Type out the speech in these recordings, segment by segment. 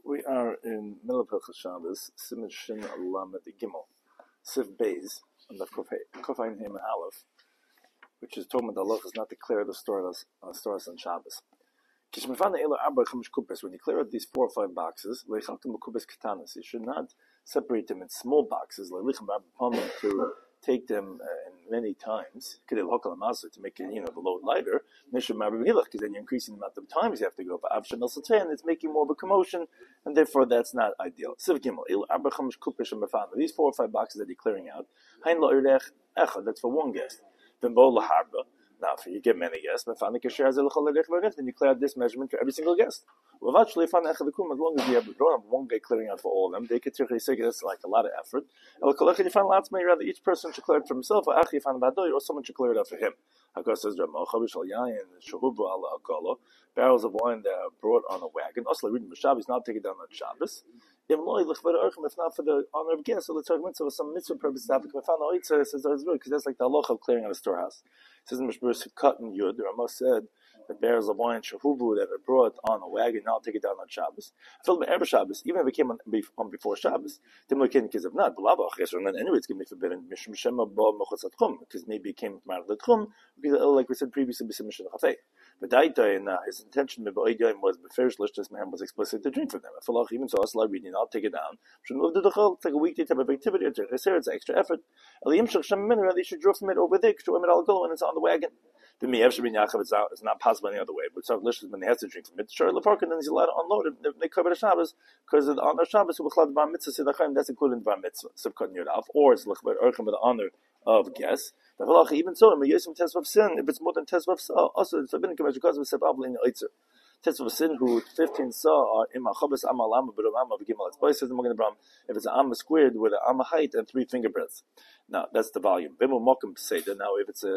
We are in middle of Hilchos Shabbos, Siman Shin Lamed Gimel, Siv Beis, and the Kofain Hem Aleph, which is talking about the halach is not to clear the stores on Shabbos. When you clear out these 4 or 5 boxes, you should not separate them in small boxes, to take them in many times, to make it, the load lighter, because then you're increasing the amount of times you have to go. But it's making more of a commotion, and therefore that's not ideal. These 4 or 5 boxes that you're clearing out, that's for one guest. Now, if you get many guests, then you clear out this measurement for every single guest. As long as you have one guy clearing out for all of them, they could say that's like a lot of effort. Rather, each person should clear it for himself, or someone should clear it out for him. Barrels of wine that are brought on a wagon. Also, reading Shabbos, not take it down on Shabbos. If not for the honor of guests, so let's talk mitzvah, some mitzvah purpose. Because that's like the halacha of clearing out a storehouse. It says in Mishmur Cut and Yud, the Rama said that barrels of wine, shahuvu, that are brought on a wagon, now take it down on Shabbos. Filled by every Shabbos, even if it came on before Shabbos. Because if not, then anyway it's going to be forbidden. Because maybe it came from out of the tchum, because like we said previously, but his intention was this man was explicit to drink from them. Even so, I'll take it down. It's like a weekday type of activity. It's extra effort. They should draw from it over there when it's on the wagon. It's not possible any other way. But so when he has to drink from it, sure, and then he's allowed to unload it. They cover the Shabbos because on the Shabbos that's included in the bar mitzvah. Or it's with the honor of guests. Even so, if it's more than test of sin, also it's forbidden because of sebabli in oitzer. Test of sin who 15 saw are imma chabas amma lama but amma v'gimal. It's boys says the Magen Avraham if it's an amma squared with an amma height and 3 finger breadths. Now that's the volume. Bimu mokum seder. Now if it's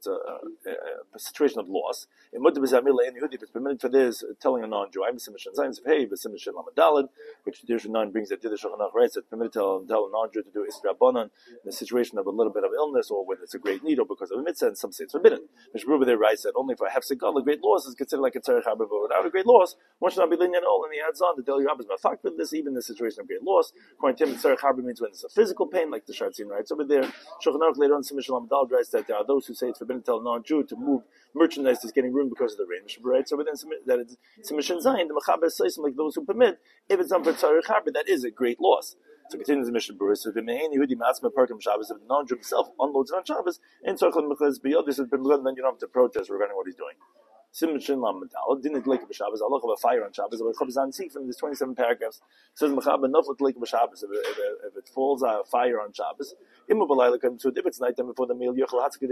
a situation of loss, in if it's permitted for this telling a non-Jew, I'm Simishan Zayin hey Simishan Lamadalad, which Dirshan 9 brings that Didish Shulchan writes that permitted to tell a non-Jew to do Isra Banan in a situation of a little bit of illness or when it's a great need or because of a mitzvah, and some say it's forbidden. Mishruba there writes that only for a hefsek a great loss is considered like a tzarech harbor, but without a great loss, one should not be lenient at all. And he adds on the Del Rabbis Mafak with this, even in the situation of great loss. According to him, tzarech harbor means when it's a physical pain, like the Shatzin writes over there. Shulchan Aruch later on, Simishan Lamadal writes that there are those who say it's forbidden to tell a non-Jew to move merchandise that's getting ruined because of the rain. Mishruba writes over there that it's Simishan Zayin, the Mechaber says like those who permit, if it's done for tzarech harbor, that is a great loss. So continues the mission Bruce. So the non-Jew himself unloads it on Shabbos, and this has been then you don't have to protest regarding what he's doing. Simchin Lamadal didn't like Shabbos. Allah have a fire on Shabbos. From these 27 paragraphs it says Mechab enough with like Shabbos. If it falls a fire on Shabbos, so if it's nighttime before the meal, you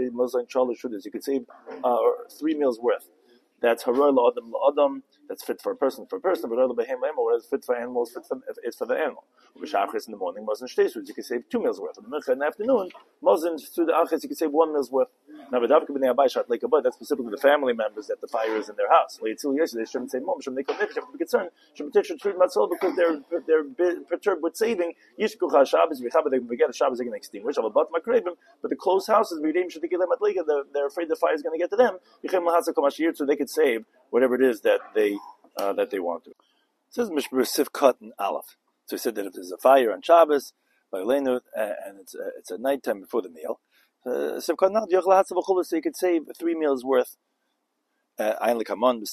could save 3 meals worth. That's haroy la'adam. That's fit for a person, but whereas fit for animals, it's for the animal. B'shachris in the morning, mazon shtei you can save 2 meals worth. In the afternoon, mazon through the achas, you can save 1 meal's worth. Now, that's specifically the family members that the fire is in their house. They shouldn't say more. They should be concerned. Because they're perturbed with saving. They forget a Shabbos they can extinguish. But the closed houses, they're afraid the fire is going to get to them. So they could save whatever it is that they want to. It says Mishmur Sif Cut and Aleph. So he said that if there's a fire on Shabbos, and it's at nighttime before the meal, so you could save 3 meals worth. To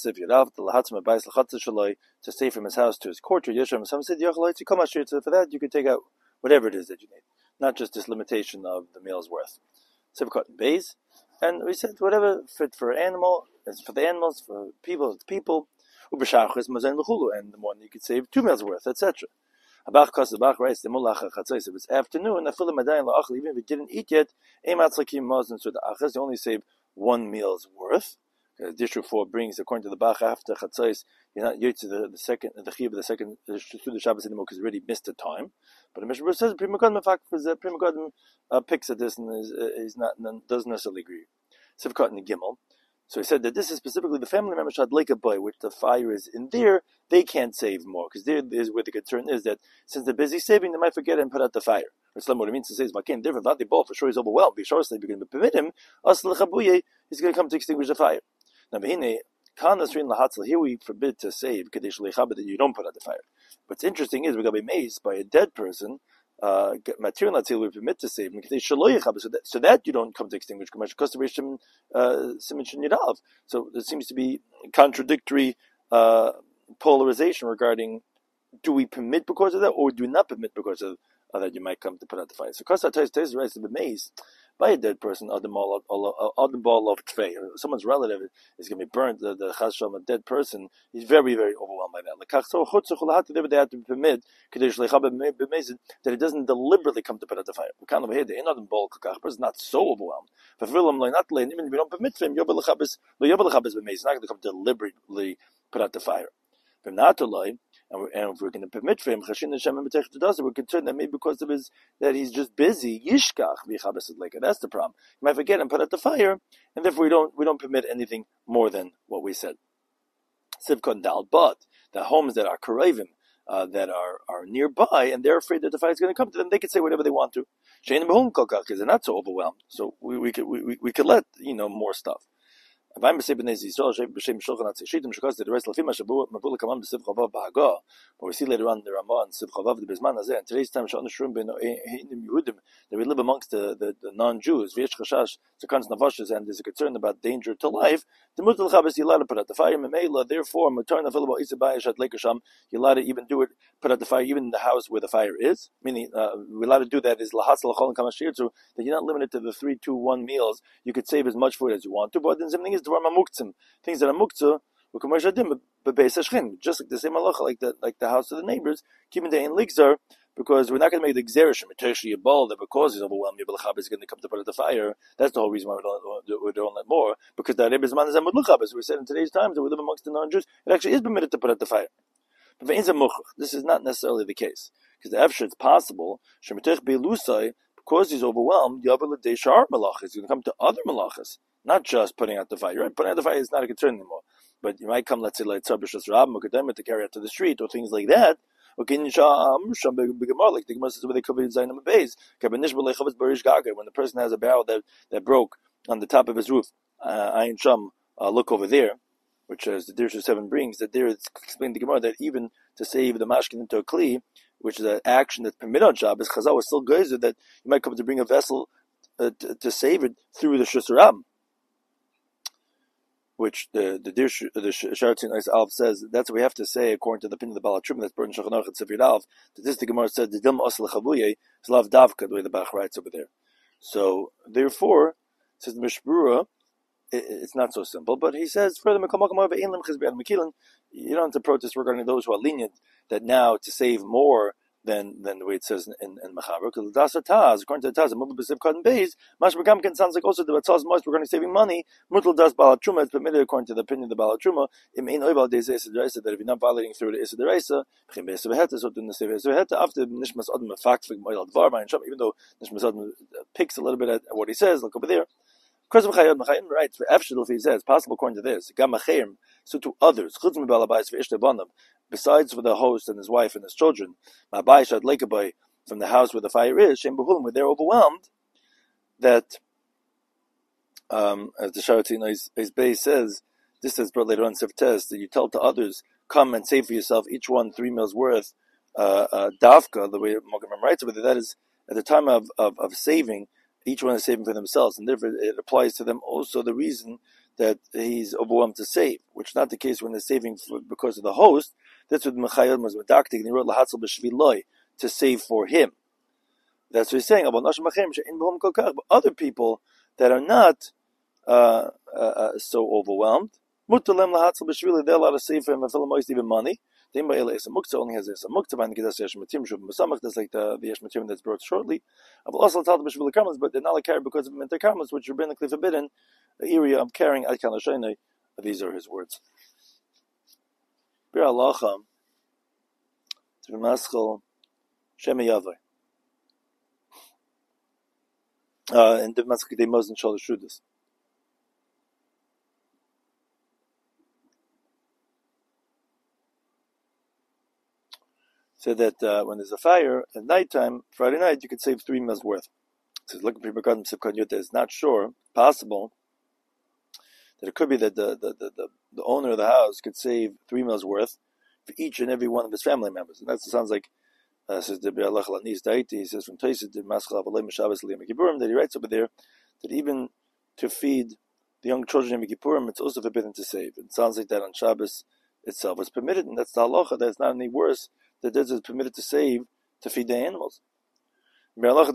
stay from his house to his court. Some said so for that you could take out whatever it is that you need, not just this limitation of the meal's worth. Sivkot and Beis, and we said whatever fit for animal is for the animals, for people it's people. And the morning you could save 2 meals worth, etc. Abach writes the mulach chatzos. If it's afternoon, even if you didn't eat yet, you only save 1 meal's worth. Dishru 4 brings, according to the Bach, after chatzos, you're not yet to the second, the chiyuv of the second through the Shabbos anymore because you already missed the time. But the Mishnah says Pri Megadim, in fact, Pri Megadim picks at this and doesn't necessarily agree. Sivkot and the Gimel. So he said that this is specifically the family member shad like a boy, which the fire is in there, they can't save more because there is where the concern is that since they're busy saving, they might forget and put out the fire. What it means to say is, "Makin different. Not the ball for sure. He's overwhelmed. Be sure you're going to permit him. He's going to come to extinguish the fire." Now, Here we forbid to save that you don't put out the fire. What's interesting is we got to be amazed by a dead person. Material until we permit to save so that you don't come to extinguish commercial. So there seems to be contradictory polarization regarding do we permit because of that or do not permit because of that you might come to put out the fire. So Kosar right to be amazed by a dead person, ball of tfei, someone's relative is going to be burnt, the chasham, a dead person, he's very, very overwhelmed by that. They have to permit that it doesn't deliberately come to put out the fire. It's not so overwhelmed. Even if you don't permit him, it's not going to come to deliberately put out the fire. And if we're going to permit for him, we're concerned that maybe because of that he's just busy. Yishkach that's the problem. You might forget and put out the fire, and therefore we don't permit anything more than what we said. Sivkon dal, but the homes that are karavim, that are nearby, and they're afraid that the fire is going to come to them, they could say whatever they want to. Because they're not so overwhelmed, so we could let more stuff. Where we see later on the Ramah and Sivchavav the Bisman Hazeh, and today's time that we live amongst the non-Jews, and there's a concern about danger to life. The Mutal Chabas you're allowed to put out the fire. Therefore, you're allowed to even do it, put out the fire even in the house where the fire is. Meaning, we're allowed to do that is that you're not limited to the 3, 2, 1 meals. You could save as much food as you want to, but then something is things that are muktzah, just like the same halacha, like the house of the neighbors, keeping the in ligzar, because we're not going to make the gzerishim a ball that because he's overwhelmed, Yibal is going to come to put out the fire. That's the whole reason why we don't let more, because the Rebbe's man is a mudluchabes. We said in today's times that we live amongst the non-Jews, it actually is permitted to put out the fire. But this is not necessarily the case, because the Efshar, it's possible, because he's overwhelmed, he's going to come to other malachas, not just putting out the fire. Right? Putting out the fire is not a concern anymore. But you might come, let's say, like to carry out to the street or things like that. Like the Gemara says, where they could be Zainam Beis. When the person has a barrel that broke on the top of his roof, Ayin Sham, look over there, which as the Dirshu 7 brings, that there it's explained the Gemara that even to save the mashkin into a kli, which is an action that's permitted on Shabbos, Chazal was still geyser that you might come to bring a vessel to save it through the Shusarab, which the Sharatzin Eis Alf says that's what we have to say according to the opinion of the Baal HaTruma that's brought in Shulchan Aruch and Sefirot Alf. That this the Gemara said the Dil Asal Chavuye is Lav Davka, the way the Bach writes over there. So therefore, says the Mishbura, it's not so simple. But he says further, you don't have to protest regarding those who are lenient that now to save more than the way it says in Mechaber. Because Taz, according to the Taz, Mutal B'Siv Cotton Beis, Mashma Gamkin sounds like also the Taz most regarding saving money. Mutal Das Baal HaTruma is permitted according to the opinion of the Baal HaTruma. It may know about this that if you're not violating through the Issa Deraisa, so then the Sev after Nishmas Adam fact even though Nishmas Adam picks a little bit at what he says, look over there. Right, he says, possible according to this, so to others, besides for the host and his wife and his children, from the house where the fire is, where they're overwhelmed, that, as the Sharatzin Eis Beis says, this is brought later on in Sefer Tes, that you tell to others, come and save for yourself each one 3 meals worth, davka, the way Mogamim writes over there, that is, at the time of saving, each one is saving for themselves, and therefore it applies to them also the reason that he's overwhelmed to save, which is not the case when they're saving because of the host. That's what Mechayel was medactic, and he wrote Lahatzel b'shviloi, to save for him. That's what he's saying about but other people that are not so overwhelmed, mutalem lahatzel b'shviloi, they're allowed to save for him and even money. The Muktzah only has a Muktzah, that's like the Yesh Matim that's brought shortly. But they're not like carried because of Minter Karmas, which are rabbinically forbidden, the area of carrying Ad Kan L'Shaynai. These are his words. Bir Halacha, to Maschel, Shema Yavai. And the Maschel, they mustn't show the Shudas. So that when there's a fire at nighttime, Friday night, you could save 3 meals worth. So looking for Begadim Sivkon Yud is not sure, possible, that it could be that the the owner of the house could save 3 meals worth for each and every one of his family members. And that sounds like, says the Be'alach Lanis Daiti, he says from Taisid, that he writes over there, that even to feed the young children in Kippurim, it's also forbidden to save. It sounds like that on Shabbos itself it's permitted, and that's the halacha, that it's not any worse, that this is permitted to save to feed the animals. Why are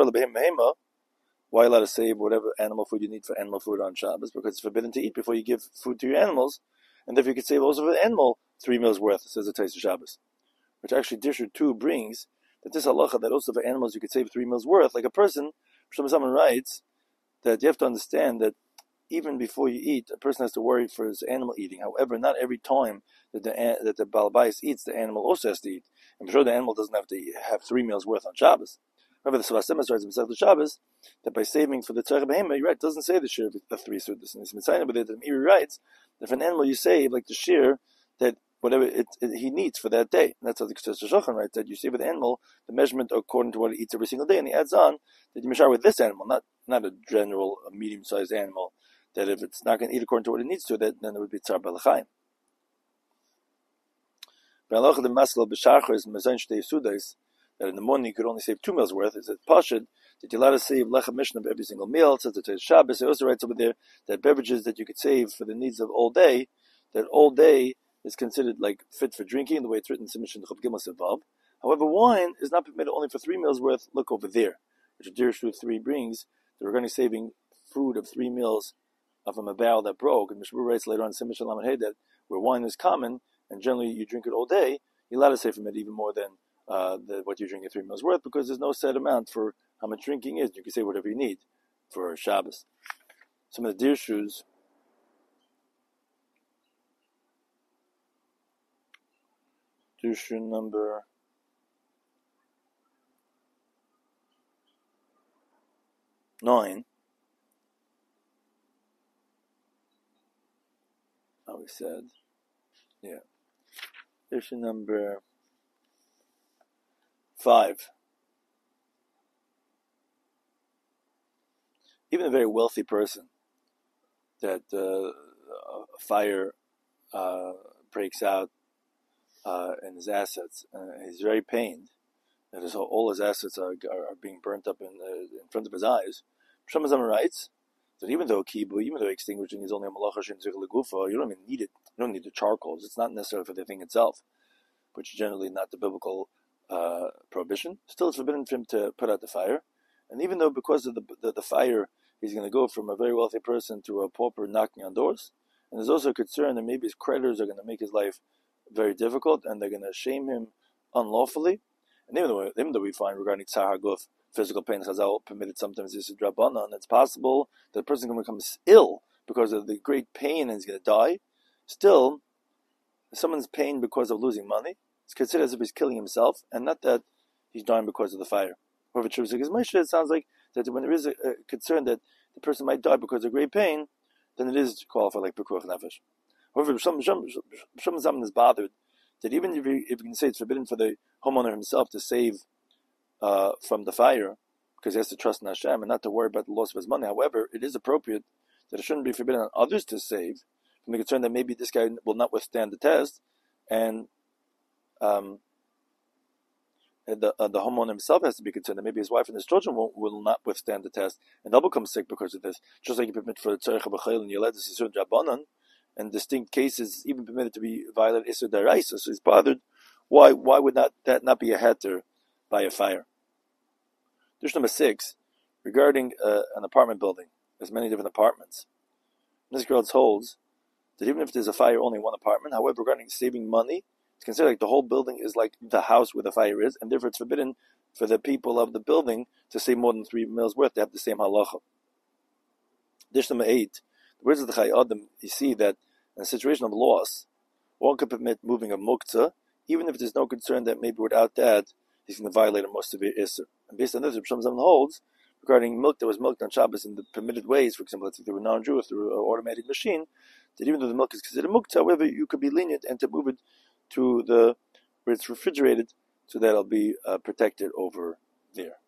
you allowed to save whatever animal food you need for animal food on Shabbos? Because it's forbidden to eat before you give food to your animals, and therefore you could save also for the animal 3 meals worth, says the Tais of Shabbos. Which actually Disher 2 brings that this halacha, that also for animals you could save 3 meals worth, like a person, someone writes, that you have to understand that even before you eat, a person has to worry for his animal eating. However, not every time that the Balabais eats, the animal also has to eat. I'm sure the animal doesn't have to have 3 meals worth on Shabbos. However, the Sfas Emes writes himself the Shabbos that by saving for the Tzarech Behema, right, doesn't say the share of 3 sudas. And he writes that for an animal you save, like the shear, that whatever he needs for that day. And that's how the Kesef Shulchan writes, that you save with the animal the measurement according to what it eats every single day. And he adds on that you measure with this animal, not a general, a medium-sized animal, that if it's not going to eat according to what it needs to, then it would be Tzar Balachayim. That in the morning you could only save 2 meals worth. Is it Pashid that you're allowed to save Lechem Mishnah of every single meal? It says that it's Shabbos. It also writes over there that beverages that you could save for the needs of all day, that all day is considered like fit for drinking, the way it's written in Simishin Chav Gimel Sevav. However, wine is not permitted only for 3 meals worth. Look over there, which Dirshu 3 brings, that we're going to be saving food of 3 meals from a barrel that broke. And Mishmur writes later on in Simishin Lamed Hey that where wine is common, and generally you drink it all day, you're allowed to save from it even more than what you're drinking 3 meals worth, because there's no set amount for how much drinking is. You can say whatever you need for Shabbos. Some of the Dirshus, Dirshu number 9. How we said, yeah. Dirshu number 5. Even a very wealthy person, that a fire breaks out in his assets, he's very pained, and all his assets are being burnt up in front of his eyes. Shemazam writes that even though extinguishing is only a malacha shem zikh legufa, you don't even need it. You don't need the charcoals. It's not necessary for the thing itself, which is generally not the biblical prohibition. Still, it's forbidden for him to put out the fire. And even though because of the fire, he's going to go from a very wealthy person to a pauper knocking on doors, and there's also a concern that maybe his creditors are going to make his life very difficult, and they're going to shame him unlawfully. And even though we find regarding tzar haguf, physical pain, Chazal permitted sometimes this is drabanan, it's possible that a person can become ill because of the great pain and he's going to die. Still, if someone's pain because of losing money, it's considered as if he's killing himself, and not that he's dying because of the fire. However, it sounds like that when there is a concern that the person might die because of great pain, then it is qualified like Pekuach Nefesh. However, Shom Zaman is bothered that even if you can say it's forbidden for the homeowner himself to save from the fire, because he has to trust in Hashem and not to worry about the loss of his money. However, it is appropriate that it shouldn't be forbidden on others to save, from the concern that maybe this guy will not withstand the test, and the homeowner himself has to be concerned that maybe his wife and his children will not withstand the test, and they'll become sick because of this. Just like you permit for Tzarech B'Chayil and Yeled Sisur Drabanan, and distinct cases even permitted to be violated Isur Daraisa. So he's bothered. Why would that not be a heter by a fire? Dish number 6, regarding an apartment building. There's many different apartments. This girl holds that even if there's a fire only in one apartment, however, regarding saving money, it's considered like the whole building is like the house where the fire is, and therefore it's forbidden for the people of the building to save more than 3 meals worth. They have the same halacha. Dish number 8, the words of the Chai Adam, you see that in a situation of loss, one could permit moving a muktzah, even if there's no concern that maybe without that, he's going to violate a more severe Isser. And based on this, Rav Shlomo holds, regarding milk that was milked on Shabbos in the permitted ways, for example, if they were non-Jew, through an automated machine, that even though the milk is considered muktzah, however, you could be lenient and to move it to where it's refrigerated, so that it'll be protected over there.